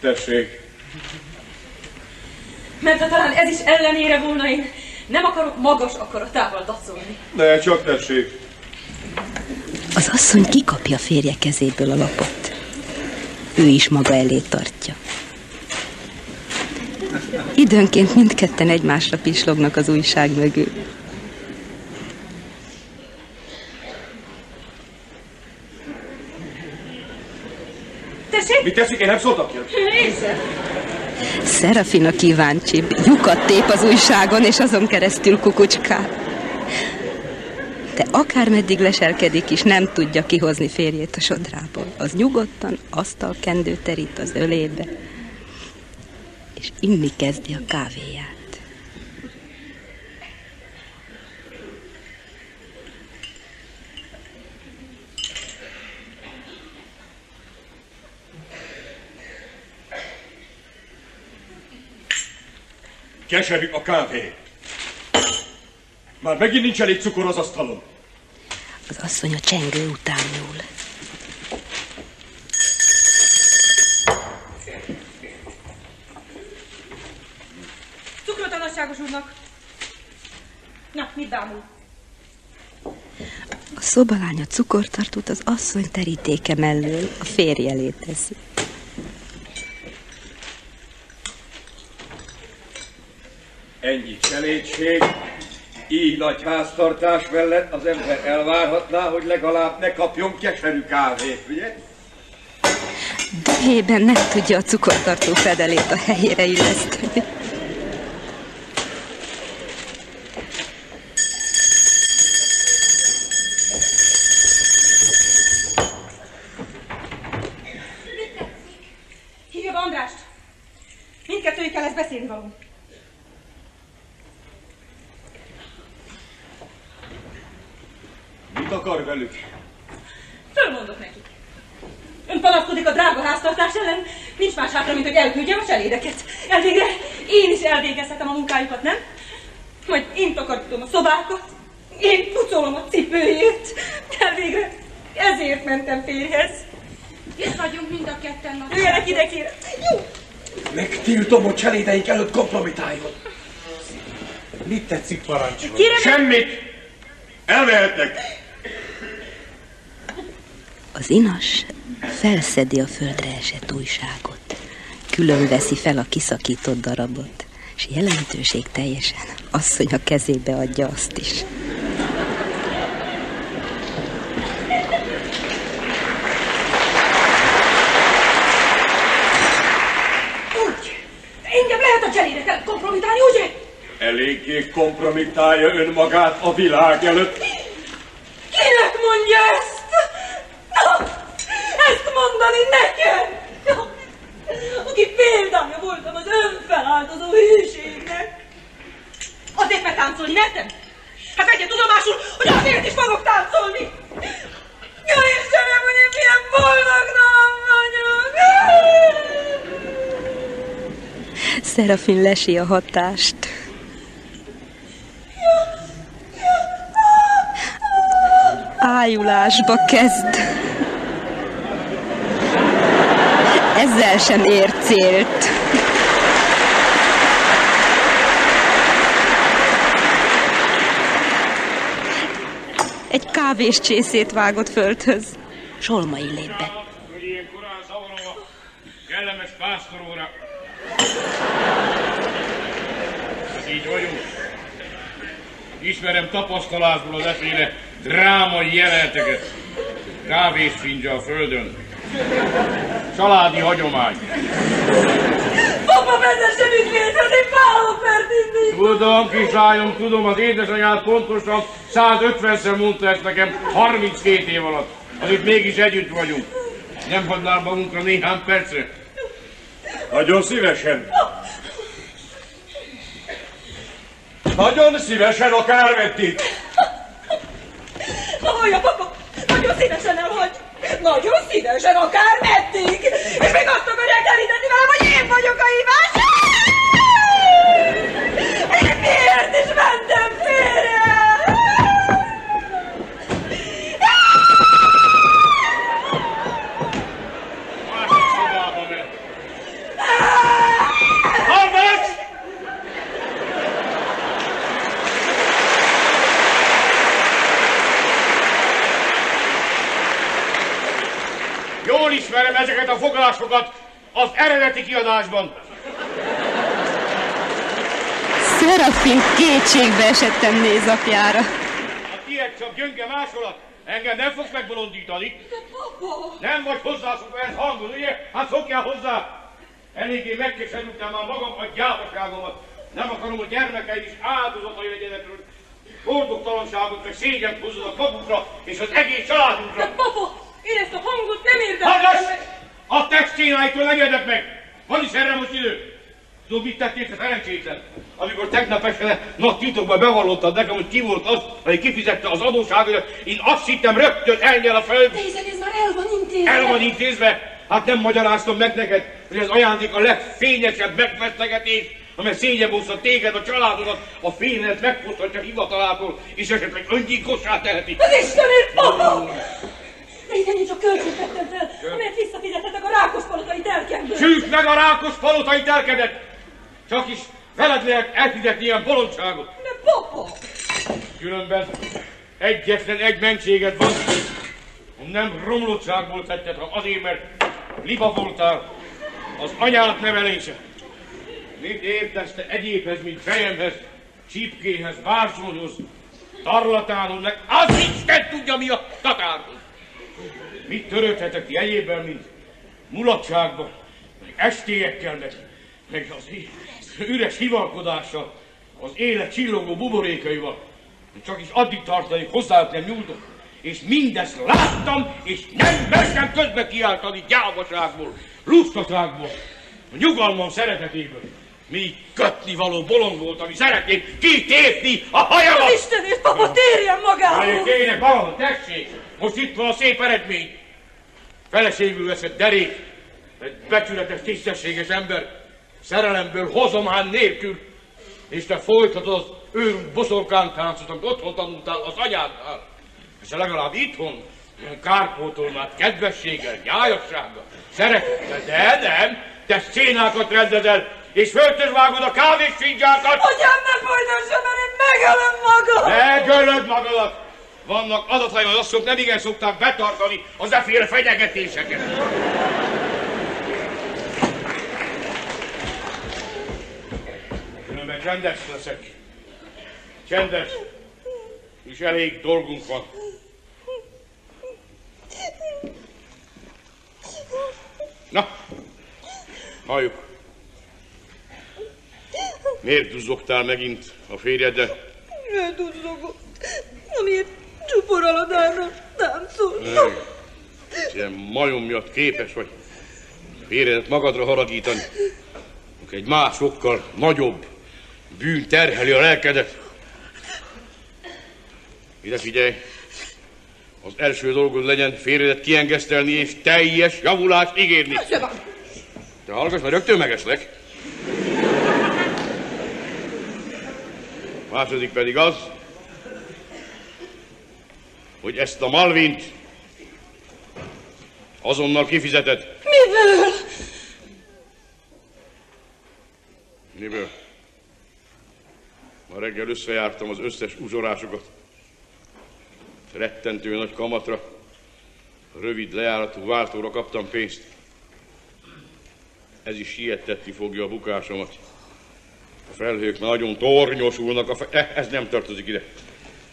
Tessék. Mert ha talán ez is ellenére volna, én nem akarok magas akaratával dacolni. Ne, csak tessék. Az asszony kikapja férje kezéből a lapot. Ő is maga elé tartja. Időnként mindketten egymásra pislognak az újság mögül. Tessék? Mit teszik? Én nem szóltak jön. Nézze! Szerafina kíváncsibb, lyukat tép az újságon, és azon keresztül kukucskál. De akármeddig leselkedik is, nem tudja kihozni férjét a sodrából. Az nyugodtan asztalkendőt terít az ölébe, és inni kezdi a kávéját. Keserű a kávé. Már megint nincs elég cukor az asztalon. Az asszony a csengő után nyúl. Cukrot a nagyságos úrnak. Na, mit bámul? A szobalány a cukortartót az asszony terítéke mellől a férj elé teszi. Ennyi cselédség, így nagy háztartás mellett az ember elvárhatná, hogy legalább ne kapjon keserű kávét, ugye? Dühében nem tudja a cukortartó fedelét a helyére illeszteni. Hívja be Andrást! Mindkettőjükkel lesz beszélni való. Mit akar velük? Fölmondok nekik. Ön panaszkodik a drága háztartás ellen, nincs más hátra, mint hogy elküldjem a cselédeket. Elvégre én is elvégezhetem a munkájukat, nem? Majd én takarítom a szobákat, én pucolom a cipőjét. Elvégre ezért mentem férjhez. Itt vagyunk mind a ketten napján. Jöjjenek ide, kérem. Jó. Megtiltom, hogy cselédeink előtt kompromitáljon. Mit tetszik parancsolni? Kérem, semmit! Elmehetnek! Az inas felszedi a földre esett újságot. Külön veszi fel a kiszakított darabot, és jelentőség teljesen asszony a kezébe adja azt is. úgy! Engem lehet a cselédeket kompromitálni, ugye? Eléggé kompromitálja önmagát a világ előtt. Kinek mondja ezt? Na, ezt mondani nekem! Aki példája voltam az önfeláldozó hűségnek. Azért meg táncolni mertem? Hát vegye tudomásul, hogy azért is fogok táncolni! Ja, Istenem, hogy én milyen boldog nap vagyok! Szerafin lesi a hatást. Ájulásba kezd. Ezzel sem ér célt. Egy kávés csészét vágott földhöz. Solmai lép be. Hogy ilyen korán zavarom a kellemes pásztoróra. Hát így vagyunk. Ismerem tapasztalásból az efféle drámai jeleneteket. Kávés fincse a földön. Családi hagyomány. Papa, vezessen ügyvédhez, én pálópert inni! Tudom, kislányom, tudom, az édesanyád pontosan 150-szer mondta ezt nekem 32 év alatt. Azért mégis együtt vagyunk. Nem hagynál magunkra néhány percre? Nagyon szívesen. Nagyon szívesen, akármeddig. Hallja, papa, nagyon szívesen elhagy. Nagyon szívesen, akármeddig. És még azt akarják elhitetni velem, hogy én vagyok a hibás. Én miért is mentem félre? Másik szobába ment. ezeket a foglalásokat az eredeti kiadásban. Szerafin kétségbe esettem néz apjára. A tiéd csak gyönge másolat. Engem nem fogsz megbolondítani. De papa! Nem vagy hozzászokva ez hangon, ugye? Hát szokjál hozzá. Eléggé megkeserültem már magam a gyávaságomat. Nem akarom, hogy gyermekeim is áldozatai legyenek. Boldogtalanságot meg szégyent hozzanak magukra és az egész családunkra. De papa! Én ezt a hangot nem érdemlem! Hallgass! A textcénáitól engedek meg! Van is erre most idő! Tudod, mit tettél te szerencsétlen? Amikor tegnap este nagy titokban bevallottad nekem, hogy ki volt az, aki kifizette az adósságodat, én azt hittem rögtön elnyel a föld. De hiszen ez már el van intézve. El van intézve? Hát nem magyaráztam meg neked, hogy az ajándék a legfényesebb megvesztegetés, amely szégyenbúszhat téged, a családodat, a félelmet megfoszthatja hivatalától, és esetleg öngyilkossá teheti. Az Istenért, papa! De hiszen én csak kölcsönt vettem fel, amelyet visszafizettetek a Rákospalotai telkemből. Csüsd meg a Rákospalotai telkedet! Csak is veled lehet elfizetni ilyen bolondságot. De papa! Különben egyetlen egy mentséged van, nem romlottságból tetted, hanem azért, mert liba voltál az anyád nevelése. Mit értesz te egyébhez, mint fejemhez, csípkéhez, bársonyhoz, tarlatánhoz, meg az Isten tudja, mi a tatárhoz. Mit törődhetek ti egyébben, mint mulatságban, meg estélyekkel, meg az üres hivalkodással, az élet csillogó buborékaival. Csak is addig tartanék, hozzájuk nem nyújtok. És mindezt láttam, és nem mertem közbe kiáltani gyávaságból, lustaságból, a nyugalmam szeretetéből. Míg kötni való bolond volt, ami szeretnék kitépni a hajamat! Az Istenért, papa, térjen magához! Kérnek valahol, tessék! Most itt van a szép eredmény. Feleségül veszett derék, egy becsületes, tisztességes ember, szerelemből hozomán nélkül, és te folytatod az őrült boszorkánytáncot, amit otthon tanultál az anyádnál. És legalább itthon ilyen kárpótolmát kedvességgel, nyájassággal, szeretettel, de nem, te szcénákat rendezel, és föltözvágod a kávésfingyákat! Atyám, ne folytassa, mert én megölöm magam! Ne gölöd magadat! Vannak adataim, az asszonyok nem igen szokták betartani az efféle fenyegetéseket. Különben csendes leszek. Csendes. És elég dolgunk van. Na, halljuk. Miért duzzogtál megint a férjeddel? Ne duzzogok, amiért csuporaladárnak táncoltam. Ilyen majom miatt képes vagy férjedet magadra haragítani. Egy másokkal nagyobb bűn terheli a lelkedet. Ide figyelj! Az első dolgod legyen férjedet kiengesztelni és teljes javulást ígérni. Te hallgass, mert rögtön megeslek. Második pedig az, hogy ezt a Malvint azonnal kifizeted. Miből? Miből? Ma reggel összejártam az összes uzsorásokat. Rettentő nagy kamatra, rövid lejáratú váltóra kaptam pénzt. Ez is siettetni fogja a bukásomat. A felhők nagyon tornyosulnak, ez nem tartozik ide.